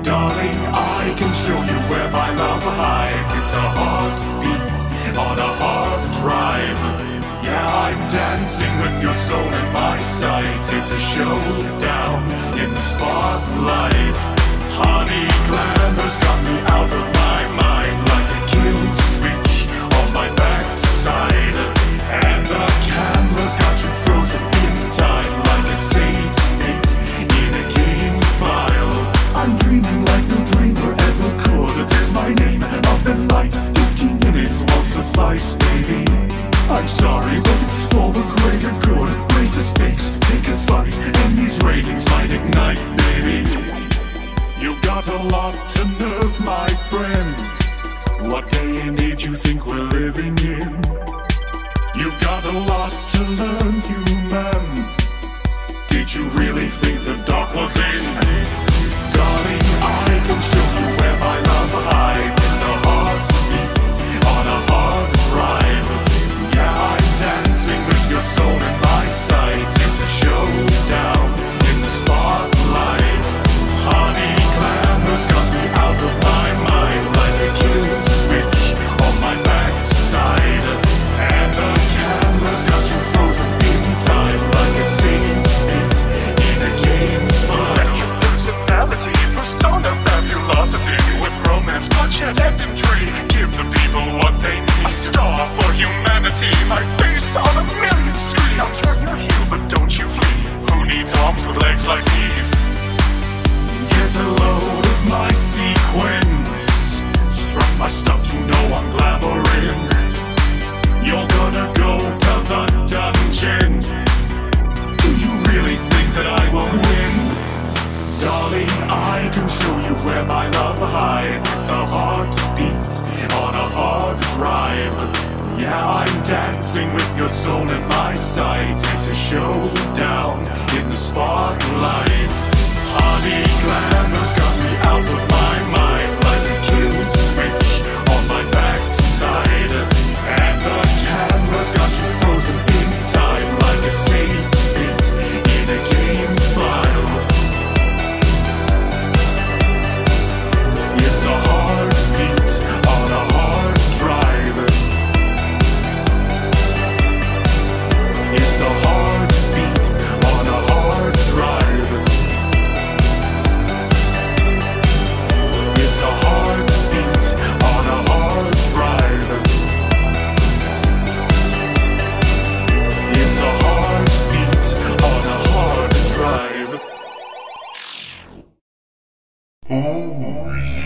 Darling, I can show you where my love hides. It's a heartbeat on a hard drive. Yeah, I'm dancing with your soul in my sights. It's a showdown in the spotlight. Honey, glamour's got me out of my mind, like a kill switch on my backside. And the camera's got you frozen in time, like a safe state in a game file. I'm dreaming like no dreamer ever could. There's my name up in lights. 15 minutes won't suffice, baby. I'm sorry, but it's for the greater good. Raise the stakes, take a fight, and these ratings might ignite, baby. You got a lot to nerve, my friend. What day and age you think we're living in? You've got a lot to learn, human. Did you really think the dark was in? Darling, I can show you where my love hides. It's a heartbeat on a hard drive. Yeah, I'm dancing with your soul in my sights. It's a showdown in the spotlight. Honey, glamour's got me out of my mind, like a kill switch on my backside. And the camera's got you frozen in time, like a scene in a game file. Your personality, persona, fabulosity, with romance, bloodshed, and intrigue. Give the people what they need. A star for humanity, my face on a million screens. I'll turn your heel, but don't you flee. Who needs arms with legs like these? Get a load of my sequence. Struck my stuff, you know I'm glamouring. You're gonna go to the dungeon. Do you really think that I will win? Darling, I can show you where my love hides. It's a heartbeat on a hard drive. Yeah, I'm dancing with your soul in my sights. It's a showdown in the spotlight. Honey, glamour's got me out of my mind, like a kill switch on my backside. And the camera's got you frozen in time, like a safe state in a game file. It's a heartbeat on a hard drive. It's a heartbeat on a hard drive. It's a heartbeat on a hard drive. It's a heartbeat on a hard drive. Oh,